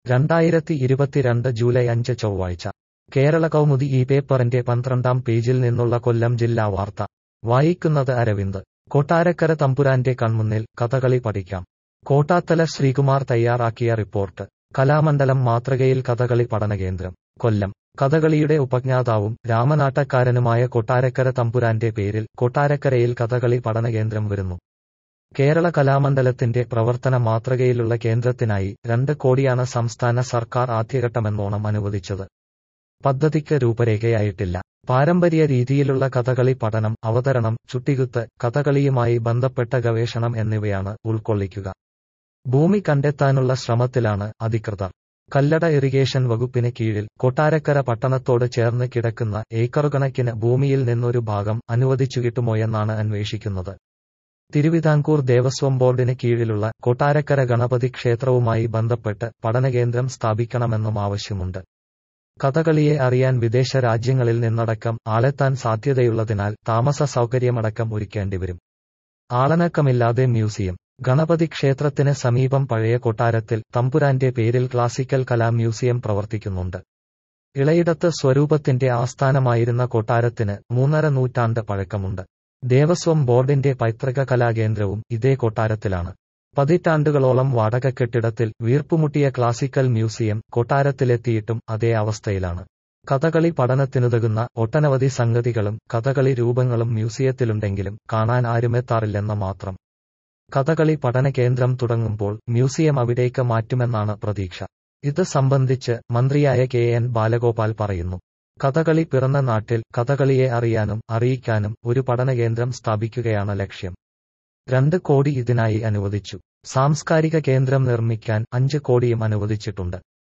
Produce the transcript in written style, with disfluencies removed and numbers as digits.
2022 July 5 ചൊവ്വാഴ്ച കേരള കൗമുദി ഈ പേപ്പറിന്റെ 12-ാം പേജിൽ നിന്നുള്ള കൊല്ലം ജില്ലാ വാർത്ത വായിക്കുന്നത് അരവിന്ദ്. കൊട്ടാരക്കര തമ്പുരാന്റെ കൺമുന്നിൽ കഥകളി പഠിക്കാം. കോട്ടാത്തല ശ്രീകുമാർ തയ്യാറാക്കിയ റിപ്പോർട്ട്. കലാമണ്ഡലം മാതൃകയിൽ കഥകളി പഠനകേന്ദ്രം. കൊല്ലം. കഥകളിയുടെ ഉപജ്ഞാതാവും രാമനാട്ടക്കാരനുമായ കൊട്ടാരക്കര തമ്പുരാന്റെ പേരിൽ കൊട്ടാരക്കരയിൽ കഥകളി പഠനകേന്ദ്രം വരുന്നു. കേരള കലാമണ്ഡലത്തിന്റെ പ്രവർത്തന മാതൃകയിലുള്ള കേന്ദ്രത്തിനായി 2 കോടിയാണ് സംസ്ഥാന സർക്കാർ ആദ്യഘട്ടമെന്നോണം അനുവദിച്ചത്. പദ്ധതിക്ക് രൂപരേഖയായിട്ടില്ല. പാരമ്പര്യ രീതിയിലുള്ള കഥകളി പഠനം, അവതരണം, ചുട്ടികുത്ത്, കഥകളിയുമായി ബന്ധപ്പെട്ട ഗവേഷണം എന്നിവയാണ് ഉൾക്കൊള്ളിക്കുക. ഭൂമി കണ്ടെത്താനുള്ള ശ്രമത്തിലാണ് അധികൃതർ. കല്ലട ഇറിഗേഷൻ വകുപ്പിന് കീഴിൽ കൊട്ടാരക്കര പട്ടണത്തോട് ചേർന്ന് കിടക്കുന്ന ഏക്കറുകണക്കിന് ഭൂമിയിൽ നിന്നൊരു ഭാഗം അനുവദിച്ചുകിട്ടുമോയെന്നാണ് അന്വേഷിക്കുന്നത്. തിരുവിതാംകൂർ ദേവസ്വം ബോർഡിന് കീഴിലുള്ള കൊട്ടാരക്കര ഗണപതി ക്ഷേത്രവുമായി ബന്ധപ്പെട്ട് പഠനകേന്ദ്രം സ്ഥാപിക്കണമെന്നും ആവശ്യമുണ്ട്. കഥകളിയെ അറിയാൻ വിദേശ രാജ്യങ്ങളിൽ നിന്നടക്കം ആളെത്താൻ സാധ്യതയുള്ളതിനാൽ താമസ സൗകര്യമടക്കം ഒരുക്കേണ്ടിവരും. ആളനക്കമില്ലാതെ മ്യൂസിയം. ഗണപതി ക്ഷേത്രത്തിന് സമീപം പഴയ കൊട്ടാരത്തിൽ തമ്പുരാന്റെ പേരിൽ ക്ലാസിക്കൽ കലാ മ്യൂസിയം പ്രവർത്തിക്കുന്നുണ്ട്. ഇളയിടത്ത് സ്വരൂപത്തിന്റെ ആസ്ഥാനമായിരുന്ന കൊട്ടാരത്തിന് 3½ നൂറ്റാണ്ട് പഴക്കമുണ്ട്. ദേവസ്വം ബോർഡിന്റെ പൈതൃക കലാകേന്ദ്രവും ഇതേ കൊട്ടാരത്തിലാണ്. പതിറ്റാണ്ടുകളോളം വാടക കെട്ടിടത്തിൽ വീർപ്പുമുട്ടിയ ക്ലാസിക്കൽ മ്യൂസിയം കൊട്ടാരത്തിലെത്തിയിട്ടും അതേ അവസ്ഥയിലാണ്. കഥകളി പഠനത്തിനുതകുന്ന ഒട്ടനവധി സംഗതികളും കഥകളി രൂപങ്ങളും മ്യൂസിയത്തിലുണ്ടെങ്കിലും കാണാൻ ആരുമെത്താറില്ലെന്ന് മാത്രം. കഥകളി പഠന കേന്ദ്രം തുടങ്ങുമ്പോൾ മ്യൂസിയം അവിടേക്ക് മാറ്റുമെന്നാണ് പ്രതീക്ഷ. ഇത് സംബന്ധിച്ച് മന്ത്രിയായ KN ബാലഗോപാൽ പറയുന്നു. കഥകളി പിറന്ന നാട്ടിൽ കഥകളിയെ അറിയാനും അറിയിക്കാനും ഒരു പഠനകേന്ദ്രം സ്ഥാപിക്കുകയാണ് ലക്ഷ്യം. 2 കോടി ഇതിനായി അനുവദിച്ചു. സാംസ്കാരിക കേന്ദ്രം നിർമ്മിക്കാൻ 5 കോടിയും അനുവദിച്ചിട്ടുണ്ട്.